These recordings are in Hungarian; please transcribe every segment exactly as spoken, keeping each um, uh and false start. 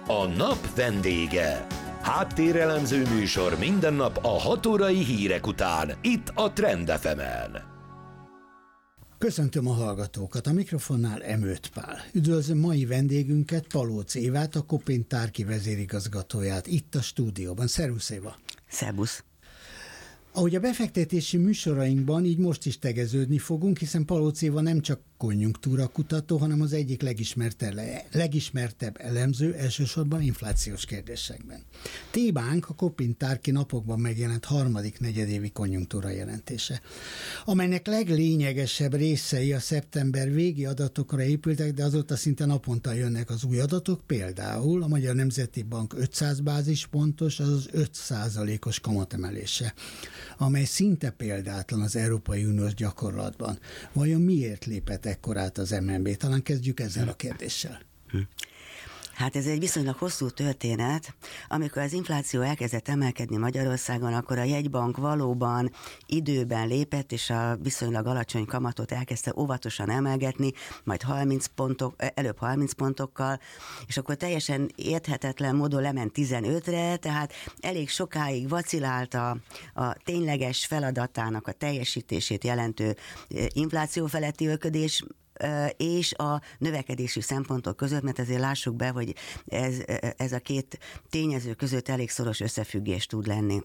A nap vendége. Háttérelemző műsor minden nap a hat órai hírek után, itt a Trend ef emen. Köszöntöm a hallgatókat, a mikrofonnál Emőt Pál. Üdvözlöm mai vendégünket, Palóc Évát, a Kopin Tárki vezérigazgatóját itt a stúdióban. Szervusz Éva! Szervusz! Ahogy a befektetési műsorainkban, így most is tegeződni fogunk, hiszen Palóc Éva nem csak konjunktúrakutató, hanem az egyik legismertebb, legismertebb elemző, elsősorban inflációs kérdésekben. Témánk a Kopin Tárki napokban megjelent harmadik negyedévi konjunktúra jelentése, amelynek leglényegesebb részei a szeptember végi adatokra épültek, de azóta szinte naponta jönnek az új adatok, például a Magyar Nemzeti Bank ötszáz bázispontos, azaz öt százalékos kamatemelése, amely szinte példátlan az Európai Uniós gyakorlatban. Vajon miért lépett ekkorát az em en bé? Talán kezdjük ezzel a kérdéssel. Hát ez egy viszonylag hosszú történet. Amikor az infláció elkezdett emelkedni Magyarországon, akkor a jegybank valóban időben lépett, és a viszonylag alacsony kamatot elkezdte óvatosan emelgetni, majd harminc pontok, előbb harminc pontokkal, és akkor teljesen érthetetlen módon lement tizenötre, tehát elég sokáig vacilált a, a tényleges feladatának a teljesítését jelentő infláció feletti öködés és a növekedési szempontok között, mert ezért lássuk be, hogy ez, ez a két tényező között elég szoros összefüggés tud lenni.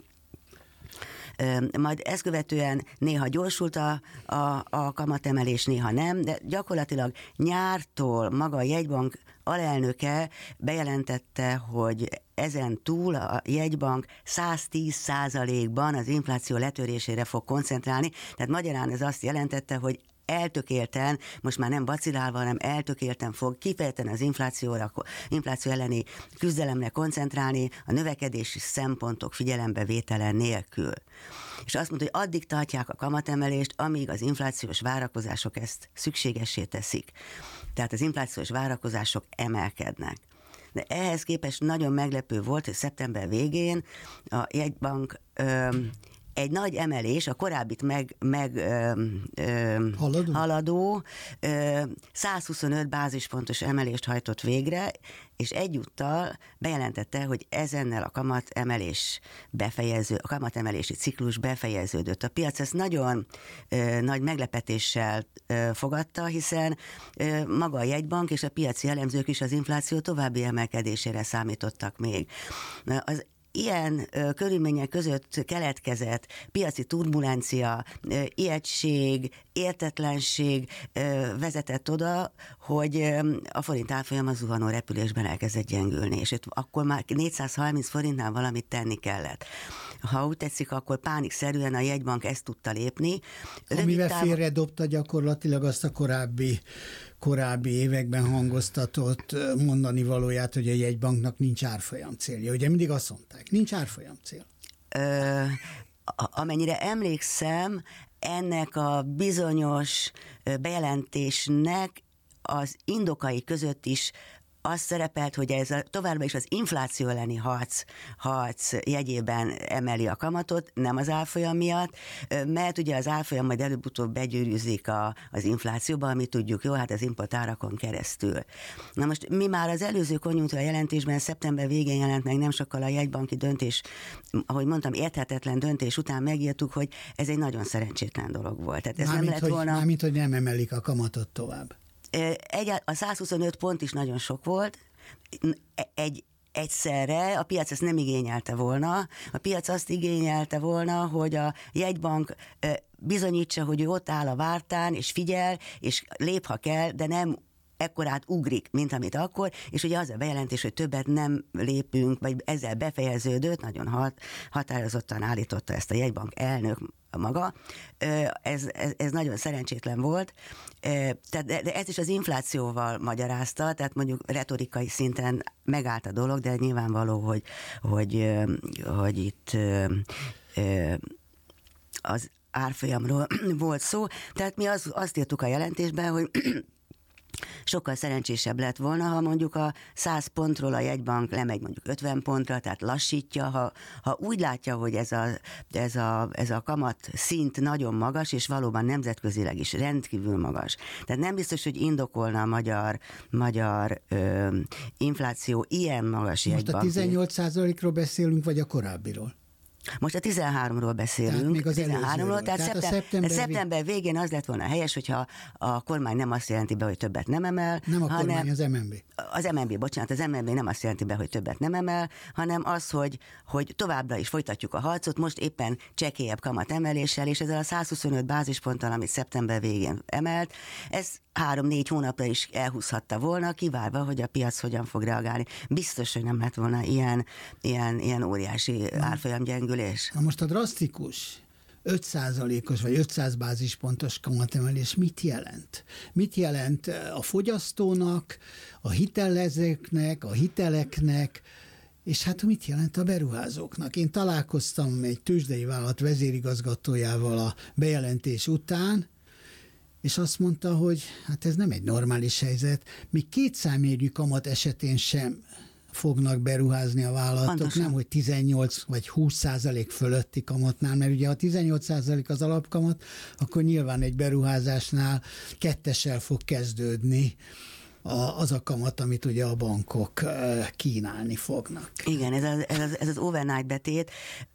Majd ezt követően néha gyorsult a, a, a kamatemelés, néha nem, de gyakorlatilag nyártól maga a jegybank alelnöke bejelentette, hogy ezen túl a jegybank száz tíz százalékban az infláció letörésére fog koncentrálni, tehát magyarán ez azt jelentette, hogy eltökélten, most már nem vacilálva, hanem eltökélten fog kifejezetten az inflációra, infláció elleni küzdelemre koncentrálni, a növekedési szempontok figyelembevétele nélkül. És azt mondta, hogy addig tartják a kamatemelést, amíg az inflációs várakozások ezt szükségessé teszik. Tehát az inflációs várakozások emelkednek. De ehhez képest nagyon meglepő volt, hogy szeptember végén a jegybank öm, egy nagy emelés, a korábbit meg, meg ö, ö, haladó, haladó ö, száz huszonöt bázispontos emelést hajtott végre, és egyúttal bejelentette, hogy ezennel a kamatemelés befejező, a kamatemelési ciklus befejeződött. A piac ezt nagyon ö, nagy meglepetéssel ö, fogadta, hiszen ö, maga a jegybank és a piaci elemzők is az infláció további emelkedésére számítottak még. Az ilyen ö, körülmények között keletkezett piaci turbulencia, ö, ijegység, értetlenség ö, vezetett oda, hogy ö, a forint árfolyam a zuhanó repülésben elkezdett gyengülni, és itt akkor már négyszázharminc forintnál valamit tenni kellett. Ha úgy tetszik, akkor pánikszerűen a jegybank ezt tudta lépni. Amivel táv... félredobta gyakorlatilag azt a korábbi korábbi években hangoztatott mondani valóját, hogy a jegybanknak nincs árfolyam célja. Ugye mindig azt mondták, nincs árfolyam cél. Ö, amennyire emlékszem, ennek a bizonyos bejelentésnek az indokai között is az szerepelt, hogy ez a, továbbra is az infláció elleni harc, harc jegyében emeli a kamatot, nem az árfolyam miatt, mert ugye az árfolyam majd előbb-utóbb begyűrűzik a, az inflációba, amit tudjuk, jó, hát az importárakon keresztül. Na most mi már az előző konjunktúra jelentésben szeptember végén jelent meg, nem sokkal a jegybanki döntés, ahogy mondtam, érthetetlen döntés után megírtuk, hogy ez egy nagyon szerencsétlen dolog volt. Tehát ez mármint, nem lett hogy, volna... Mármint, hogy nem emelik a kamatot tovább. Egy, a száz huszonöt pont is nagyon sok volt, egy, egyszerre a piac ezt nem igényelte volna, a piac azt igényelte volna, hogy a jegybank bizonyítsa, hogy ő ott áll a vártán, és figyel, és lép, ha kell, de nem ekkorát ugrik, mint amit akkor, és ugye az a bejelentés, hogy többet nem lépünk, vagy ezzel befejeződött, nagyon hat, határozottan állította ezt a jegybank elnök maga. Ez, ez, ez nagyon szerencsétlen volt, tehát, de ezt is az inflációval magyarázta, tehát mondjuk retorikai szinten megállt a dolog, de nyilvánvaló, hogy, hogy, hogy itt az árfolyamról volt szó. Tehát mi az, azt írtuk a jelentésben, hogy sokkal szerencsésebb lett volna, ha mondjuk a száz pontról a jegybank lemegy mondjuk ötven pontra, tehát lassítja, ha, ha úgy látja, hogy ez a, ez, a, ez a kamat szint nagyon magas, és valóban nemzetközileg is rendkívül magas. Tehát nem biztos, hogy indokolna a magyar, magyar ö, infláció ilyen magas Most jegybank. a tizennyolc százalékról beszélünk, vagy a korábbiról? Most a tizenháromról beszélünk. Tehát még az tizenháromról, tehát, tehát szeptem, a szeptember, szeptember végén az lett volna helyes, hogyha a kormány nem azt jelenti be, hogy többet nem emel, nem a hanem kormány, az em en bé. Az em en bé, bocsánat, az em en bé nem azt jelenti be, hogy többet nem emel, hanem az, hogy, hogy továbbra is folytatjuk a harcot, most éppen csekélyebb kamat emeléssel, és ezzel a száz huszonöt bázisponttal, amit szeptember végén emelt, ez három-négy hónapra is elhúzhatta volna, kivárva, hogy a piac hogyan fog reagálni. Biztos, hogy nem lett volna ilyen, ilyen, ilyen óriási árfolyamgyengülés. Na most a drasztikus öt százalékos vagy ötszáz bázispontos kamatemelés mit jelent? Mit jelent a fogyasztónak, a hitelezőknek, a hiteleknek, és hát mit jelent a beruházóknak? Én találkoztam egy tőzsdei vállalat vezérigazgatójával a bejelentés után, és azt mondta, hogy hát ez nem egy normális helyzet, még két számjegyű kamat esetén sem fognak beruházni a vállalatok, Pontosan. Nem, hogy tizennyolc vagy húsz százalék fölötti kamatnál, mert ugye ha tizennyolc százalék az alapkamat, akkor nyilván egy beruházásnál kettessel fog kezdődni a, az a kamat, amit ugye a bankok kínálni fognak. Igen, ez az, ez az, ez az overnight betét,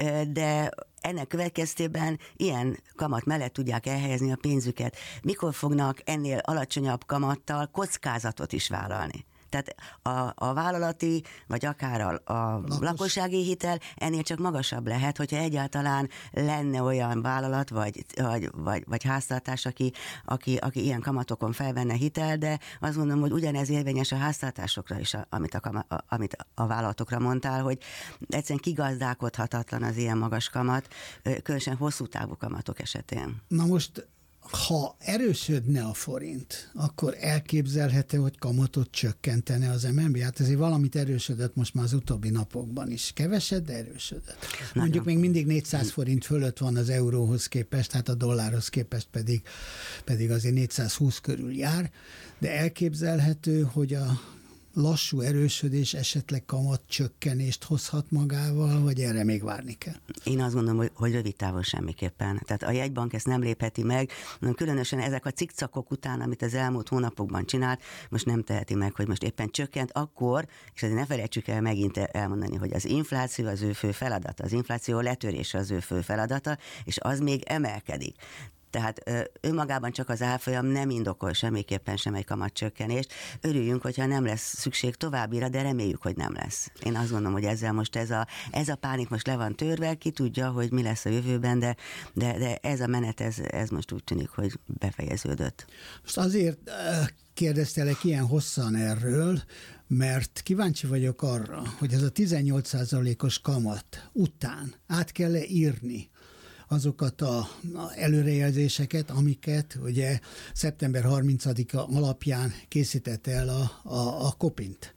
de ennek következtében ilyen kamat mellett tudják elhelyezni a pénzüket. Mikor fognak ennél alacsonyabb kamattal kockázatot is vállalni? Tehát a, a vállalati, vagy akár a, a Lakos. lakossági hitel ennél csak magasabb lehet, hogyha egyáltalán lenne olyan vállalat, vagy, vagy, vagy, vagy háztartás, aki, aki, aki ilyen kamatokon felvenne hitel, de azt mondom, hogy ugyanez érvényes a háztartásokra is, amit a, amit a vállalatokra mondtál, hogy egyszerűen kigazdálkodhatatlan az ilyen magas kamat, különösen hosszú távú kamatok esetén. Na most ha erősödne a forint, akkor elképzelhető, hogy kamatot csökkentene az em en bé? Hát ezért valamit erősödött most már az utóbbi napokban is. Keveset, de erősödött. Mondjuk még mindig négyszáz forint fölött van az euróhoz képest, hát a dollárhoz képest pedig, pedig azért négyszázhúsz körül jár, de elképzelhető, hogy a lassú erősödés esetleg kamat csökkenést hozhat magával, vagy erre még várni kell? Én azt gondolom, hogy, hogy rövid távon semmiképpen. Tehát a jegybank ezt nem lépheti meg, különösen ezek a cikcakok után, amit az elmúlt hónapokban csinált, most nem teheti meg, hogy most éppen csökkent, akkor, és azért ne felejtsük el megint elmondani, hogy az infláció az ő fő feladata, az infláció letörése az ő fő feladata, és az még emelkedik. Tehát önmagában csak az árfolyam nem indokol semmiképpen sem egy kamatcsökkenést. Örüljünk, hogyha nem lesz szükség továbbira, de reméljük, hogy nem lesz. Én azt gondolom, hogy ezzel most ez a, ez a pánik most le van törve, ki tudja, hogy mi lesz a jövőben, de, de, de ez a menet, ez, ez most úgy tűnik, hogy befejeződött. Most azért kérdeztelek ilyen hosszan erről, mert kíváncsi vagyok arra, hogy ez a tizennyolc százalékos kamat után át kell-e írni azokat a előrejelzéseket, amiket ugye szeptember harmincadika alapján készített el a, a, a Kopint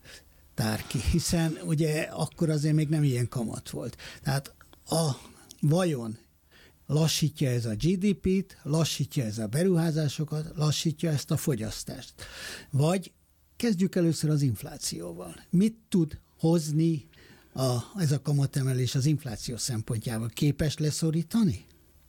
tárki, hiszen ugye akkor azért még nem ilyen kamat volt. Tehát a vajon lassítja ez a gé dé pét, lassítja ez a beruházásokat, lassítja ezt a fogyasztást. Vagy kezdjük először az inflációval. Mit tud hozni A, ez a kamatemelés az infláció szempontjával? Képes leszorítani?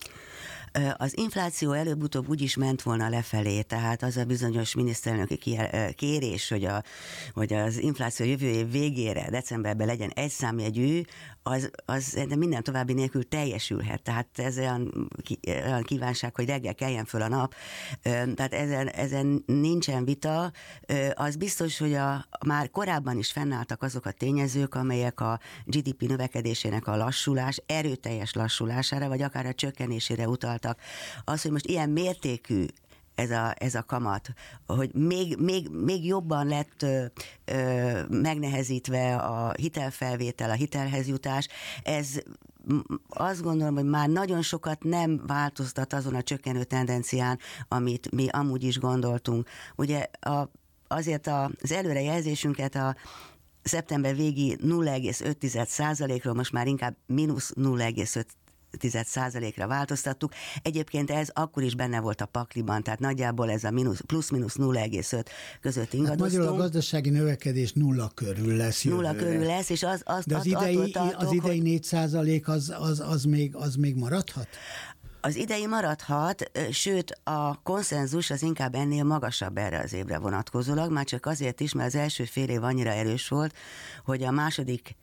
Az infláció előbb-utóbb úgy is ment volna lefelé, tehát az a bizonyos miniszterelnöki kérés, hogy, a, hogy az infláció jövő év végére, decemberben legyen egy számjegyű, az, az minden további nélkül teljesülhet. Tehát ez olyan, olyan kívánság, hogy reggel keljen föl a nap. Tehát ezen, ezen nincsen vita. Az biztos, hogy a, már korábban is fennálltak azok a tényezők, amelyek a gé dé pé növekedésének a lassulás, erőteljes lassulására, vagy akár a csökkenésére utaltak. Az, hogy most ilyen mértékű ez a, ez a kamat, hogy még, még, még jobban lett ö, ö, megnehezítve a hitelfelvétel, a hitelhez jutás, ez azt gondolom, hogy már nagyon sokat nem változtat azon a csökkenő tendencián, amit mi amúgy is gondoltunk. Ugye a, azért az előrejelzésünket a szeptember végi nulla egész öt százalékról most már inkább mínusz nulla egész öt tized százalékra változtattuk. Egyébként ez akkor is benne volt a pakliban, tehát nagyjából ez a mínusz, plusz-minusz nulla egész öt között ingadoztunk. Hát magyarul a gazdasági növekedés nulla körül lesz jövőre. Nulla körül lesz, és az, az, de az idei, tartok, az idei hogy... négy százalék az, az, az, még, az még maradhat? Az idei maradhat, sőt a konszenzus az inkább ennél magasabb erre az évre vonatkozólag, már csak azért is, mert az első fél év annyira erős volt, hogy a második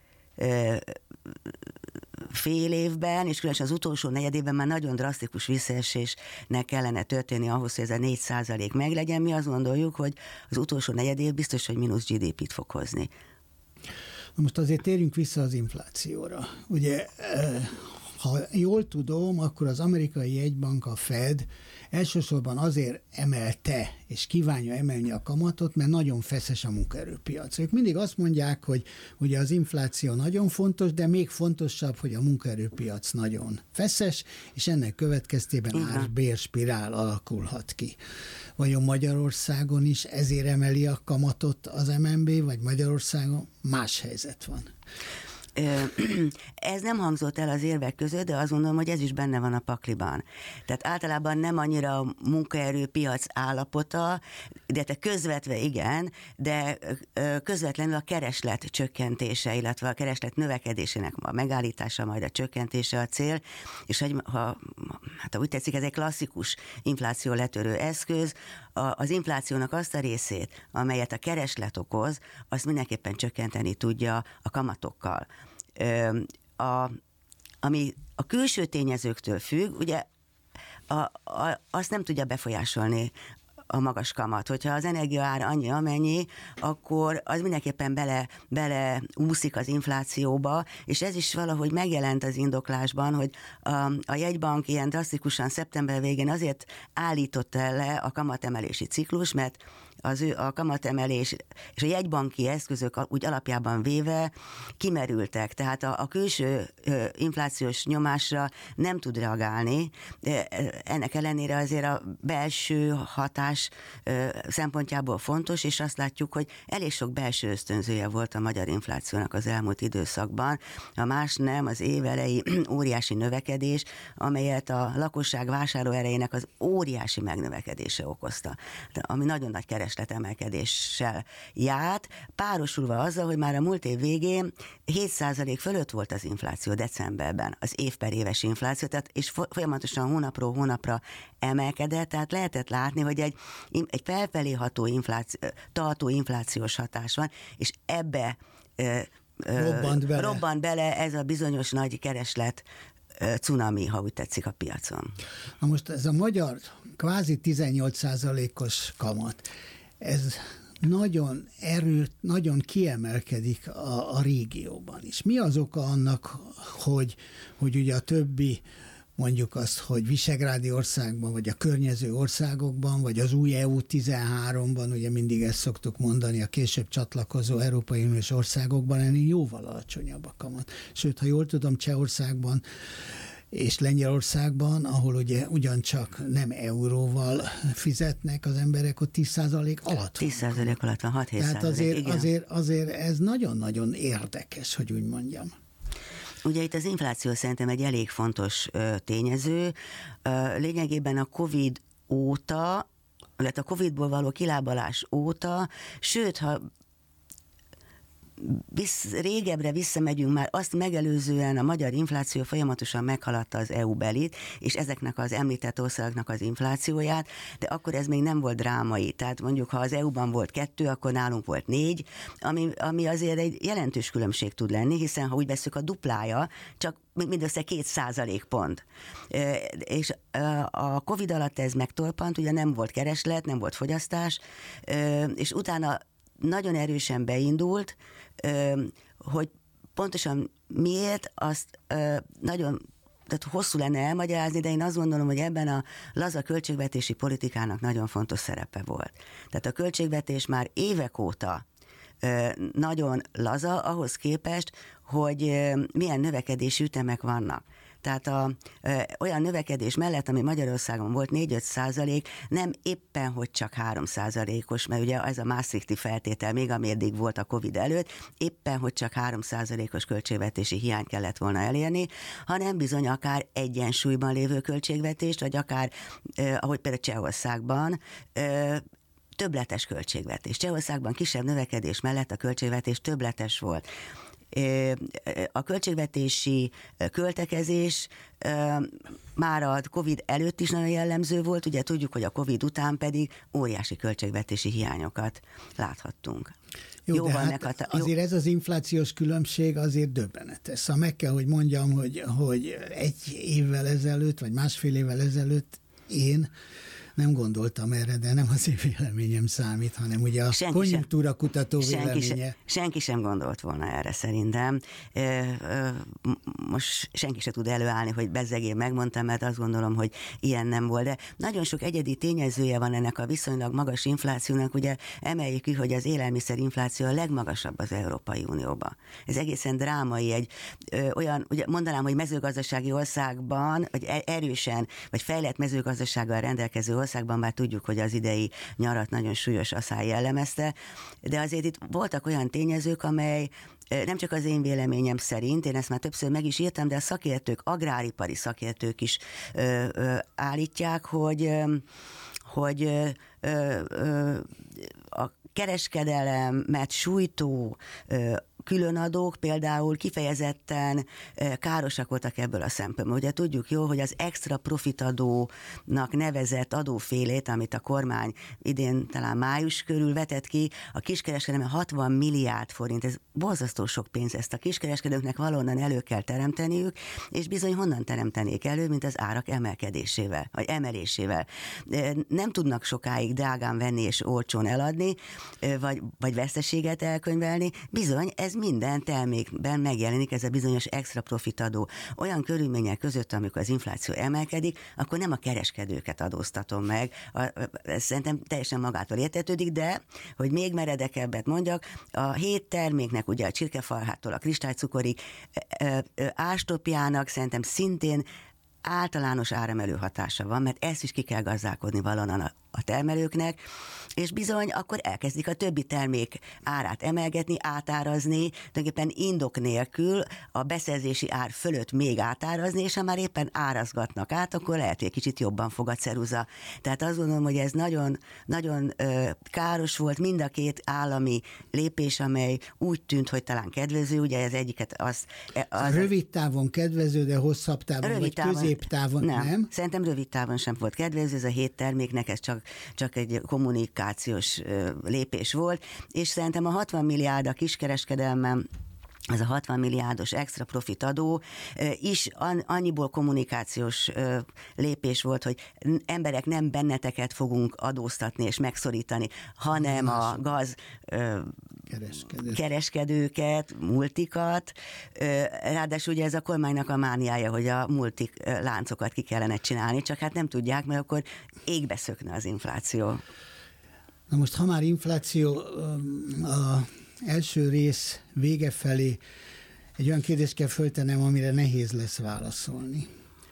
fél évben, és különösen az utolsó negyedében már nagyon drasztikus visszaesésnek kellene történni ahhoz, hogy ez a négy százalék meglegyen. Mi azt gondoljuk, hogy az utolsó negyed év biztos, hogy mínusz gé dé pét fog hozni. Na most azért térjünk vissza az inflációra. Ugye, ha jól tudom, akkor az amerikai jegybank, a Fed elsősorban azért emelte, és kívánja emelni a kamatot, mert nagyon feszes a munkaerőpiac. Ők mindig azt mondják, hogy ugye az infláció nagyon fontos, de még fontosabb, hogy a munkaerőpiac nagyon feszes, és ennek következtében ár-bérspirál alakulhat ki. Vajon Magyarországon is ezért emeli a kamatot az em en bé, vagy Magyarországon más helyzet van? Ez nem hangzott el az érvek között, de azt gondolom, hogy ez is benne van a pakliban. Tehát általában nem annyira a munkaerőpiac állapota, de te közvetve igen, de közvetlenül a kereslet csökkentése, illetve a kereslet növekedésének a megállítása, majd a csökkentése a cél, és hogy ha, hát úgy tetszik, ez egy klasszikus infláció letörő eszköz, az inflációnak azt a részét, amelyet a kereslet okoz, azt mindenképpen csökkenteni tudja a kamatokkal. A, ami a külső tényezőktől függ, ugye a, a, azt nem tudja befolyásolni a magas kamat. Hogyha az energiaár annyi amennyi, akkor az mindenképpen bele, bele úszik az inflációba, és ez is valahogy megjelent az indoklásban, hogy a, a jegybank ilyen drasztikusan szeptember végén azért állította le a kamatemelési ciklus, mert az ő a kamatemelés és a jegybanki eszközök úgy alapjában véve kimerültek, tehát a, a külső ö, inflációs nyomásra nem tud reagálni. Ennek ellenére azért a belső hatás ö, szempontjából fontos, és azt látjuk, hogy elég sok belső ösztönzője volt a magyar inflációnak az elmúlt időszakban. A más nem, az év elejé óriási növekedés, amelyet a lakosság vásárlóerejének az óriási megnövekedése okozta, de ami nagyon nagy keres emelkedéssel járt, párosulva azzal, hogy már a múlt év végén hét százalék fölött volt az infláció decemberben, az év per éves infláció, tehát, és folyamatosan hónapról hónapra emelkedett, tehát lehetett látni, hogy egy, egy felfelé ható infláció, tartó inflációs hatás van, és ebbe ö, robbant, bele. robbant bele ez a bizonyos nagy kereslet cunami, ha úgy tetszik, a piacon. Na most ez a magyar kvázi tizennyolc százalékos kamat, ez nagyon erőt, nagyon kiemelkedik a, a régióban is. Mi az oka annak, hogy, hogy ugye a többi, mondjuk azt, hogy visegrádi országban, vagy a környező országokban, vagy az új é u tizenháromban, ugye mindig ezt szoktuk mondani, a később csatlakozó Európai Uniós országokban ennél jóval alacsonyabb a kamat. Sőt, ha jól tudom, Csehországban és Lengyelországban, ahol ugye ugyancsak nem euróval fizetnek az emberek, ott tíz százalék alatt van. tíz százalék alatt van, hat-hét százalék. Tehát azért, igen. azért, azért ez nagyon-nagyon érdekes, hogy úgy mondjam. Ugye itt az infláció szerintem egy elég fontos ö, tényező. Ö, lényegében a Covid óta, illetve a Covidból való kilábalás óta, sőt, ha Vissz, régebbre visszamegyünk, már azt megelőzően a magyar infláció folyamatosan meghaladta az é u belit, és ezeknek az említett országoknak az inflációját, de akkor ez még nem volt drámai. Tehát mondjuk, ha az é u-ban volt kettő, akkor nálunk volt négy, ami, ami azért egy jelentős különbség tud lenni, hiszen ha úgy veszük, a duplája, csak mindössze két százalék pont. És a Covid alatt ez megtorpant, ugye nem volt kereslet, nem volt fogyasztás, és utána nagyon erősen beindult, hogy pontosan miért, azt nagyon tehát hosszú lenne elmagyarázni, de én azt gondolom, hogy ebben a laza költségvetési politikának nagyon fontos szerepe volt. Tehát a költségvetés már évek óta nagyon laza ahhoz képest, hogy milyen növekedési ütemek vannak. Tehát a, ö, olyan növekedés mellett, ami Magyarországon volt négy-öt százalék, nem éppen, hogy csak három százalékos, mert ugye ez a Maastrichti feltétel még ameddig volt a Covid előtt, éppen, hogy csak három százalékos költségvetési hiány kellett volna elérni, hanem bizony akár egyensúlyban lévő költségvetést, vagy akár, eh, ahogy például Csehországban, eh, többletes költségvetés. Csehországban kisebb növekedés mellett a költségvetés többletes volt. A költségvetési költekezés már a Covid előtt is nagyon jellemző volt, ugye tudjuk, hogy a Covid után pedig óriási költségvetési hiányokat láthattunk. Jó, Jóval de hát meghata- azért ez az inflációs különbség azért döbbenetes. Szóval meg kell, hogy mondjam, hogy, hogy egy évvel ezelőtt, vagy másfél évvel ezelőtt én nem gondoltam erre, de nem az én véleményem számít, hanem ugye a senki konjunktúrakutató véleménye. Sem, senki sem gondolt volna erre szerintem. Most senki sem tud előállni, hogy bezzeg én megmondtam, mert azt gondolom, hogy ilyen nem volt. De nagyon sok egyedi tényezője van ennek a viszonylag magas inflációnak. Ugye emeljük ki, hogy az élelmiszerinfláció a legmagasabb az Európai Unióban. Ez egészen drámai. Egy ö, olyan, ugye mondanám, hogy mezőgazdasági országban, vagy erősen, vagy fejlett mezőgazdasággal rendelkező országban, már tudjuk, hogy az idei nyarat nagyon súlyos asszály jellemezte, de azért itt voltak olyan tényezők, amely nem csak az én véleményem szerint, én ezt már többször meg is írtam, de a szakértők, agráripari szakértők is ö, ö, állítják, hogy, ö, hogy ö, ö, a kereskedelemet sújtó ö, különadók például kifejezetten károsak voltak ebből a szempontból. Ugye tudjuk jó, hogy az extra profitadónak nevezett adófélét, amit a kormány idén talán május körül vetett ki, a kiskereskedelem hatvan milliárd forint, ez borzasztó sok pénz, ezt a kiskereskedőknek valonnan elő kell teremteniük, és bizony honnan teremtenék elő, mint az árak emelkedésével, vagy emelésével. Nem tudnak sokáig drágán venni és olcsón eladni, vagy, vagy veszteséget elkönyvelni, bizony ez minden termékben megjelenik ez a bizonyos extra profitadó. Olyan körülmények között, amikor az infláció emelkedik, akkor nem a kereskedőket adóztatom meg. Ez szerintem teljesen magától értetődik, de, hogy még meredekebbet mondjak, a hét terméknek, ugye a csirkefalhától a kristálycukorig ástopjának szerintem szintén általános áremelő hatása van, mert ezt is ki kell gazdálkodni valahonnan a, a termelőknek, és bizony akkor elkezdik a többi termék árát emelgetni, átárazni, tulajdonképpen indok nélkül a beszerzési ár fölött még átárazni, és ha már éppen árazgatnak át, akkor lehet, hogy egy kicsit jobban fog a ceruza. Tehát azt gondolom, hogy ez nagyon, nagyon ö, káros volt mind a két állami lépés, amely úgy tűnt, hogy talán kedvező, ugye ez egyiket az... az rövid távon kedvező, de hosszabb távon, vagy távon, középtávon nem. nem. Szerintem rövid távon sem volt kedvező, ez a hét terméknek ez csak, csak egy kommunikációs lépés volt, és szerintem a hatvan milliárd a kiskereskedelmen, ez a hatvan milliárdos extra profit adó is annyiból kommunikációs lépés volt, hogy emberek nem benneteket fogunk adóztatni és megszorítani, hanem a gaz Kereskedő. kereskedőket, multikat. Ráadásul ugye ez a kormánynak a mániája, hogy a multik láncokat ki kellene csinálni, csak hát nem tudják, mert akkor égbe szökne az infláció. Na most, ha már infláció, a első rész vége felé egy olyan kérdést kell föltennem, amire nehéz lesz válaszolni.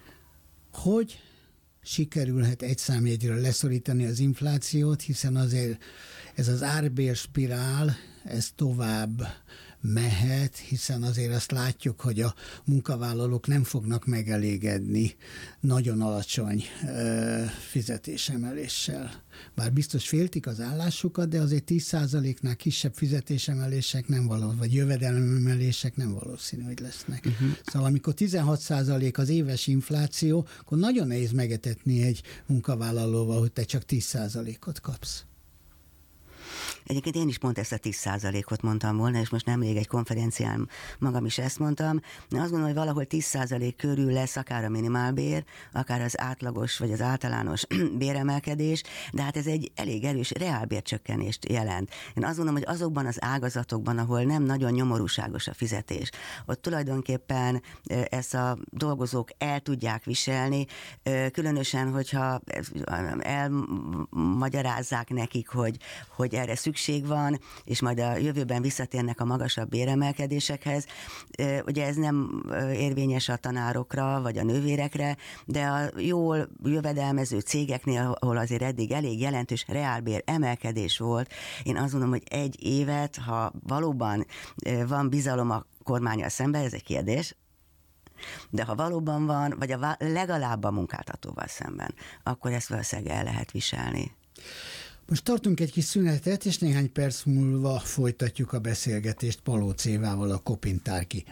Hogy sikerülhet egy számjegyről leszorítani az inflációt, hiszen azért ez az árbérspirál, ez tovább mehet, hiszen azért azt látjuk, hogy a munkavállalók nem fognak megelégedni nagyon alacsony ö, fizetésemeléssel. Bár biztos féltik az állásukat, de azért tíz százaléknál kisebb fizetésemelések nem való, vagy jövedelememelések nem valószínű, hogy lesznek. Uh-huh. Szóval amikor tizenhat százalék az éves infláció, akkor nagyon nehéz megetetni egy munkavállalóval, hogy te csak tíz százalékot kapsz. Egyébként én is pont ezt a tíz százalékot mondtam volna, és most nemrég egy konferencián magam is ezt mondtam. De azt gondolom, hogy valahol tíz százalék körül lesz akár a minimálbér, akár az átlagos vagy az általános béremelkedés, de hát ez egy elég erős reálbércsökkenést jelent. Én azt gondolom, hogy azokban az ágazatokban, ahol nem nagyon nyomorúságos a fizetés, ott tulajdonképpen ezt a dolgozók el tudják viselni, különösen, hogyha elmagyarázzák nekik, hogy, hogy erre szükség szükség van, és majd a jövőben visszatérnek a magasabb béremelkedésekhez. Ugye ez nem érvényes a tanárokra, vagy a nővérekre, de a jól jövedelmező cégeknél, ahol azért eddig elég jelentős reálbér emelkedés volt, én azt mondom, hogy egy évet, ha valóban van bizalom a kormánnyal szemben, ez egy kérdés, de ha valóban van, vagy a, legalább a munkáltatóval szemben, akkor ezt valószínűleg el lehet viselni. Most tartunk egy kis szünetet, és néhány perc múlva folytatjuk a beszélgetést Palóc Évával, a Kopintárki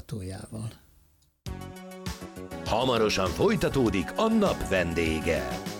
vezérigazgatójával. Hamarosan folytatódik a nap vendége.